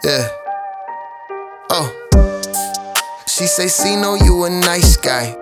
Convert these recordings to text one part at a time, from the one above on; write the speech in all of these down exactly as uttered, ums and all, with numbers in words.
Yeah. Oh. She say, C-No, you a nice guy.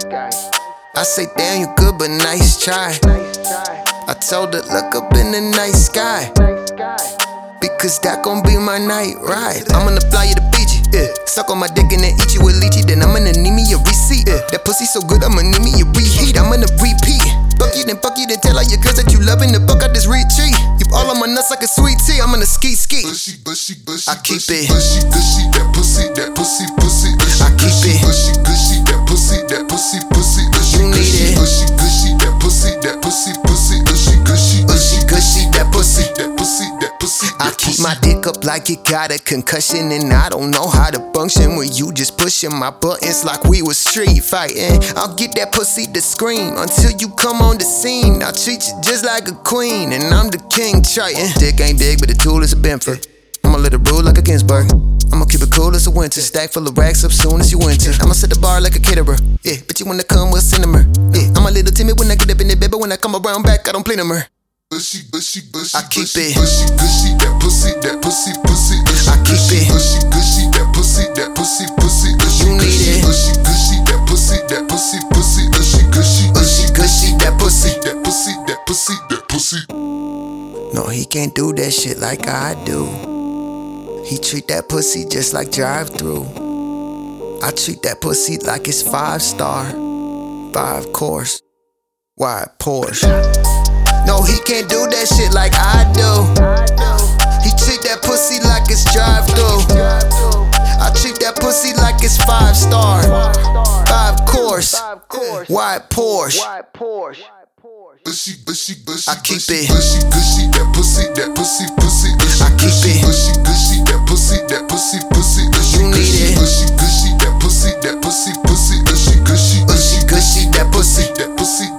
I say, damn, you good, but nice try. I told her, look up in the night sky, because that gon' be my night ride. I'm gonna fly you to Fiji, yeah. Suck on my dick and then eat you with lychee. Then I'm gonna need me a receipt, yeah. That pussy so good, I'ma need me a reheat. I'm gonna repeat. Fuck you, then fuck you, then tell all your girls that you loving the fuck out this retreat. You all on my nuts like a sweet tea. I'm gonna ski ski. Bushy, bushy, bushy, I keep bushy, it. Bushy, bushy, that pussy, that pussy, pussy. Bushy, I keep bushy, it. Bushy, bushy, that pussy, that pussy, pussy. Bushy, You need bushy, it. Bushy, bushy, that pussy, that pussy, pussy. Bushy, bushy, Bushy, gushy, that pussy. that pussy, that pussy. I keep my dick up like it got a concussion, and I don't know how to function when you just pushing my buttons like we was street fighting. I'll get that pussy to scream until you come on the scene. I'll treat you just like a queen, and I'm the king Triton. Dick ain't big, but the tool is a Benford. I'ma let it rule like a Ginsburg. I'ma keep it cool as a winter. Stack full of racks up soon as you enter. I'ma set the bar like a caterer. Yeah, but you wanna come with cinema. Yeah, I'm a little timid when I get up in the bed, but when I come around back, I don't play no more. Bushy, bushy, bushy, I keep bushy, it. Bushy, bushy, that pussy, that pussy, pussy. Bushy, I keep bushy, it. Bushy, bushy, that pussy, that pussy, pussy. Bushy, You need bushy, it. Bushy, bushy, that pussy, that pussy, pussy. Bushy, bushy, Gushy, gushy, that pussy. that pussy, that pussy, that pussy. No, he can't do that shit like I do. He treat that pussy just like drive-through. I treat that pussy like it's five star, five course, wide Porsche. No, he can't do that shit like I do. He treat that pussy like it's drive-through. I treat that pussy like it's five star, five course, wide Porsche. Bushy, bushy, bushy, I keep bushy, it. Bushy, bushy, that pussy, that pussy, pussy. Bushy, I keep bushy, it. Bushy, bushy, that pussy, that pussy, pussy. Bushy, You need bushy, it. Bushy, bushy, that pussy, that pussy, pussy. Bushy, bushy, Gushy, gushy, that pussy. that pussy,